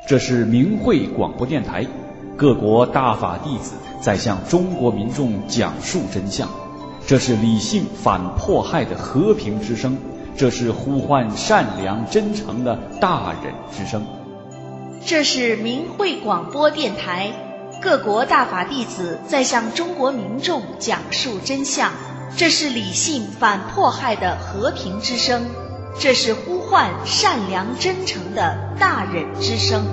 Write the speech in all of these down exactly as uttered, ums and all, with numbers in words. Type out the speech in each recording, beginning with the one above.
这是明慧广播电台，各国大法弟子在向中国民众讲述真相。这是理性反迫害的和平之声，这是呼唤善良真诚的大忍之声。 这是明慧广播电台，各国大法弟子在向中国民众讲述真相。这是理性反迫害的和平之声，这是呼唤善良真诚的大忍之声。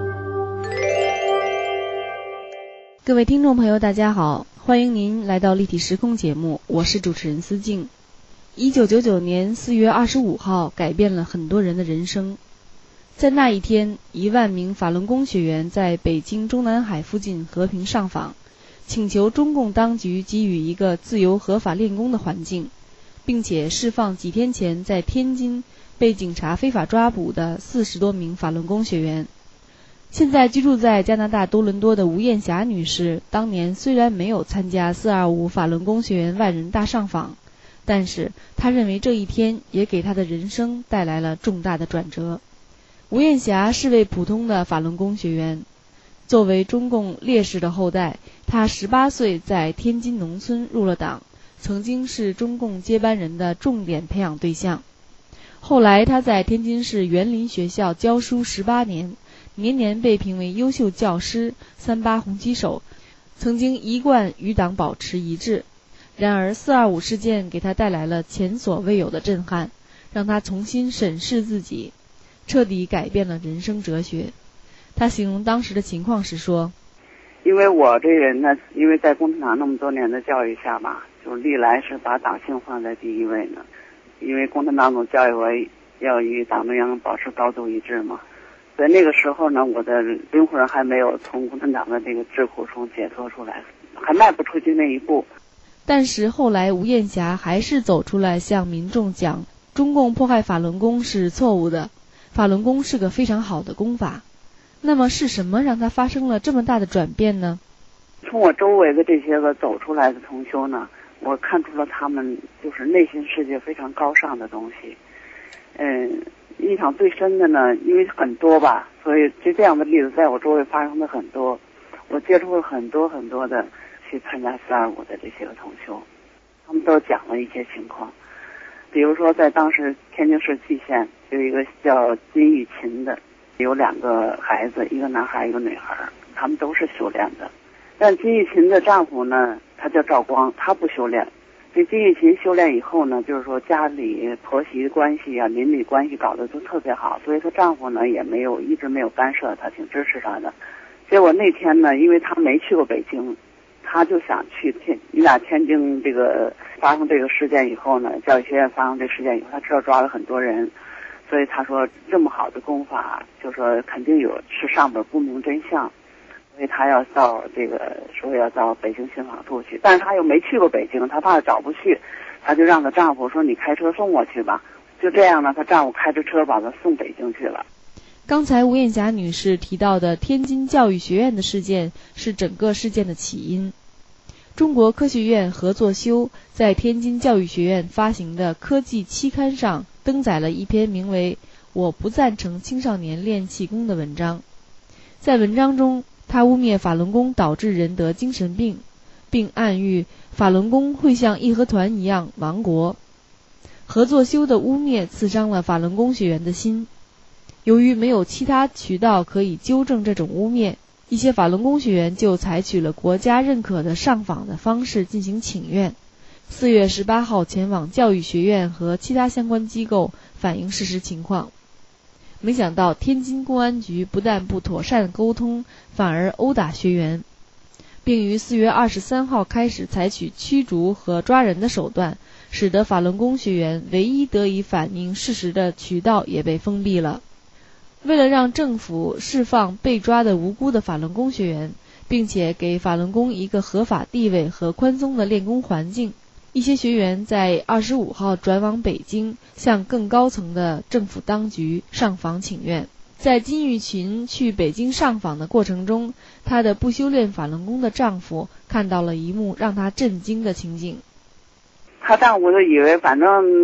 各位听众朋友大家好，欢迎您来到立体时空节目，我是主持人思静。一九九九年四月二十五号改变了很多人的人生。在那一天，一万名法轮功学员在北京中南海附近和平上访，请求中共当局给予一个自由合法练功的环境，并且释放几天前在天津被警察非法抓捕的四十多名法轮功学员。现在居住在加拿大多伦多的吴艳霞女士，当年虽然没有参加四二五法轮功学员万人大上访，但是她认为这一天也给她的人生带来了重大的转折。吴艳霞是位普通的法轮功学员，作为中共烈士的后代，她十八岁在天津农村入了党，曾经是中共接班人的重点培养对象。后来她在天津市园林学校教书十八年，年年被评为优秀教师、三八红旗手，曾经一贯与党保持一致。然而四二五事件给他带来了前所未有的震撼，让他重新审视自己，彻底改变了人生哲学。他形容当时的情况时说， 因为我这人呢，因为在共产党那么多年的教育下吧，就历来是把党性放在第一位呢。因为共产党总教育我要与党中央保持高度一致嘛，所以那个时候呢，我的灵魂还没有从共产党的这个桎梏中解脱出来，还迈不出去那一步。 但是后来吴艳霞还是走出来向民众讲，中共迫害法轮功是错误的，法轮功是个非常好的功法。那么是什么让他发生了这么大的转变呢？ 从我周围的这些个走出来的同修呢，我看出了他们就是内心世界非常高尚的东西。嗯，印象最深的呢，因为很多吧，所以就这样的例子在我周围发生的很多。我接触了很多很多的去参加四二五的这些个同修，他们都讲了一些情况。比如说在当时天津市蓟县有一个叫金玉琴的，有两个孩子，一个男孩一个女孩，他们都是修炼的。但金玉琴的丈夫呢，他叫赵光，他不修炼。这金玉琴修炼以后呢，就是说家里婆媳关系啊、邻里关系搞得都特别好，所以她丈夫呢也没有一直没有干涉她，挺支持她的。结果那天呢，因为他没去过北京，他就想去天，你俩天津这个发生这个事件以后呢，教育学院发生这个事件以后，他知道抓了很多人，所以他说这么好的功法，就说肯定有是上边不明真相。所以他要到这个说要到北京信访处去，但是他又没去过北京，他怕找不去，他就让她丈夫说你开车送我去吧。就这样呢，她丈夫开着车把她送北京去了。 刚才吴艳霞女士提到的天津教育学院的事件是整个事件的起因。中国科学院何作修在天津教育学院发行的科技期刊上登载了一篇名为《我不赞成青少年练气功》的文章。在文章中，他污蔑法轮功导致人得精神病，并暗喻法轮功会像义和团一样亡国。何作修的污蔑刺伤了法轮功学员的心。由于没有其他渠道可以纠正这种污蔑，一些法轮功学员就采取了国家认可的上访的方式进行请愿。四月十八号前往教育学院和其他相关机构反映事实情况。没想到天津公安局不但不妥善沟通，反而殴打学员，并于四月二十三号开始采取驱逐和抓人的手段，使得法轮功学员唯一得以反映事实的渠道也被封闭了。为了让政府释放被抓的无辜的法轮功学员，并且给法轮功一个合法地位和宽松的练功环境，一些学员在二十五号转往北京，向更高层的政府当局上访请愿。在金玉琴去北京上访的过程中，她的不修炼法轮功的丈夫看到了一幕让她震惊的情景。 她丈夫就以为反正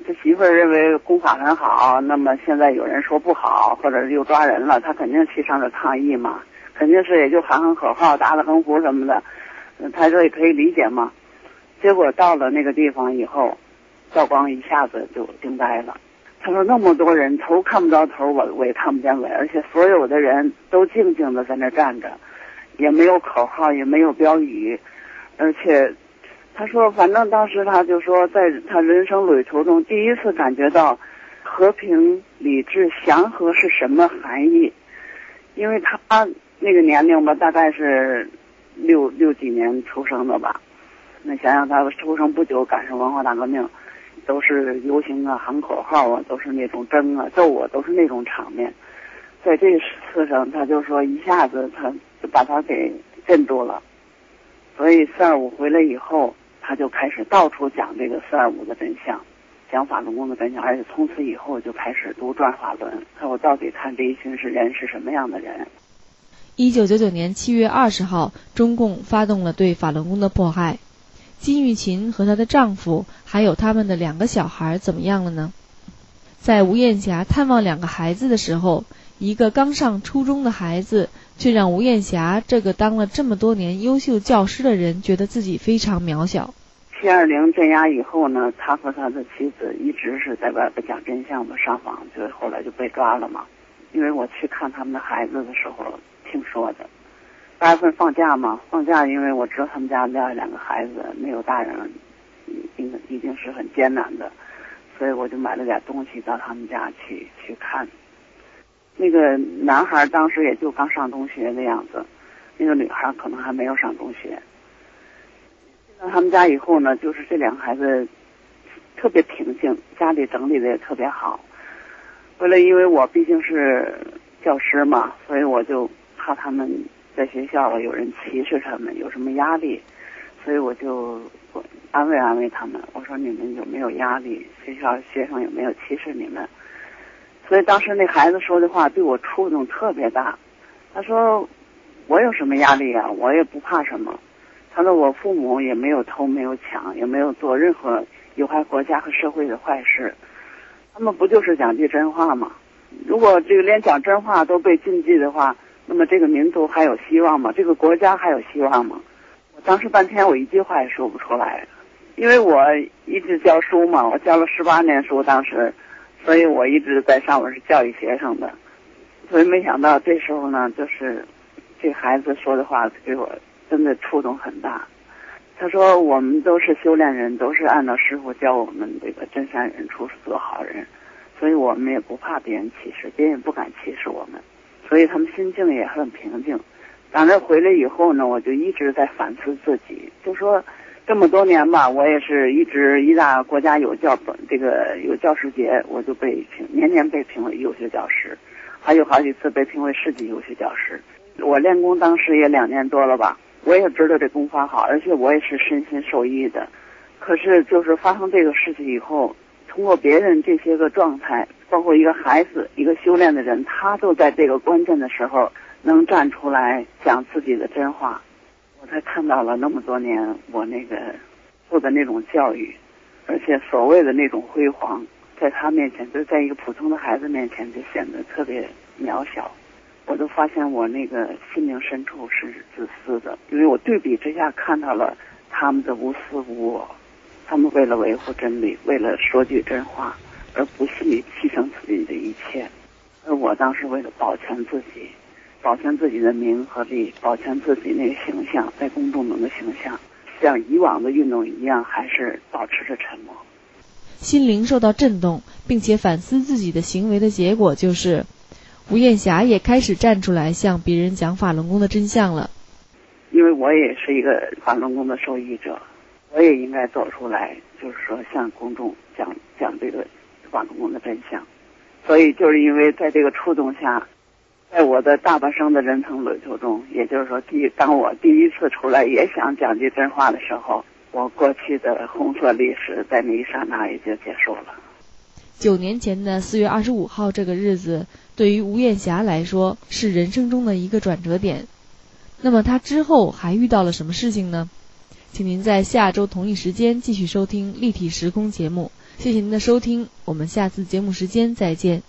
这媳妇儿认为功法很好，那么现在有人说不好，或者是又抓人了，他肯定去上这抗议嘛，肯定是也就喊喊口号，打打横幅什么的，他这也可以理解嘛。结果到了那个地方以后，赵光一下子就惊呆了。他说那么多人，头看不着头，尾尾看不见尾，而且所有的人都静静的在那站着，也没有口号，也没有标语，而且他说反正当时他就说，在他人生旅途中第一次感觉到和平、理智、祥和是什么含义。因为他那个年龄吧，大概是六六几年出生的吧，那想想他出生不久赶上文化大革命，都是游行啊、喊口号啊，都是那种争啊、斗啊，都是那种场面。在这次上，他就说一下子他就把他给镇住了。所以四二五回来以后，他就开始到处讲这个四二五的真相，讲法轮功的真相，而且从此以后就开始读转法轮，看我到底看这一群是人是什么样的人。 一九九九年七月二十号，中共发动了对法轮功的迫害。金玉琴和她的丈夫还有他们的两个小孩怎么样了呢？在吴艳霞探望两个孩子的时候，一个刚上初中的孩子却让吴艳霞这个当了这么多年优秀教师的人觉得自己非常渺小。 七二零镇压以后呢，他和他的妻子一直是在外边讲真相的上访，就后来就被抓了嘛。因为我去看他们的孩子的时候听说的，八月份放假嘛，放假因为我知道他们家那两个孩子没有大人，已经已经是很艰难的，所以我就买了点东西到他们家去去看。那个男孩当时也就刚上中学的样子，那个女孩可能还没有上中学。到他们家以后呢，就是这两个孩子特别平静，家里整理的也特别好。为了因为我毕竟是教师嘛，所以我就怕他们在学校有人歧视他们，有什么压力，所以我就安慰安慰他们，我说你们有没有压力，学校学生有没有歧视你们。所以当时那孩子说的话对我触动特别大。他说我有什么压力啊，我也不怕什么。他说我父母也没有偷没有抢，也没有做任何有害国家和社会的坏事，他们不就是讲句真话吗？如果这个连讲真话都被禁忌的话，那么这个民族还有希望吗？这个国家还有希望吗？我当时半天我一句话也说不出来，因为我一直教书嘛，我教了十八年书当时，所以我一直在上面是教育学生的，所以没想到这时候呢，就是这孩子说的话给我真的触动很大。他说我们都是修炼人，都是按照师父教我们这个真善人处做好人，所以我们也不怕别人歧视，别人也不敢歧视我们，所以他们心境也很平静。当然回来以后呢，我就一直在反思自己，就说这么多年吧，我也是一直一大国家有教本这个有教师节，我就被评年年被评为优秀教师，还有好几次被评为世纪优秀教师。我练功当时也两年多了吧，我也知道这功法好，而且我也是身心受益的。可是就是发生这个事情以后，通过别人这些个状态，包括一个孩子一个修炼的人，他都在这个关键的时候能站出来讲自己的真话，我才看到了那么多年我那个受的那种教育，而且所谓的那种辉煌，在他面前，就在一个普通的孩子面前就显得特别渺小。我都发现我那个心灵深处是自私的，因为我对比之下看到了他们的无私无我，他们为了维护真理，为了说句真话而不惜牺牲自己的一切，而我当时为了保全自己，保全自己的名和利，保全自己那个形象，在公众中的形象，像以往的运动一样，还是保持着沉默。 心灵受到震动，并且反思自己的行为的结果就是吴艳霞也开始站出来向别人讲法轮功的真相了。 因为我也是一个法轮功的受益者，我也应该走出来，就是说向公众讲讲这个法轮功的真相。所以就是因为在这个触动下，在我的大半生的人生旅途中，也就是说第当我第一次出来也想讲句真话的时候，我过去的红色历史在那一刹那也就结束了。 九年前的四月二十五号这个日子，对于吴艳霞来说是人生中的一个转折点。那么她之后还遇到了什么事情呢？请您在下周同一时间继续收听立体时空节目。 谢谢您的收听，我们下次节目时间再见。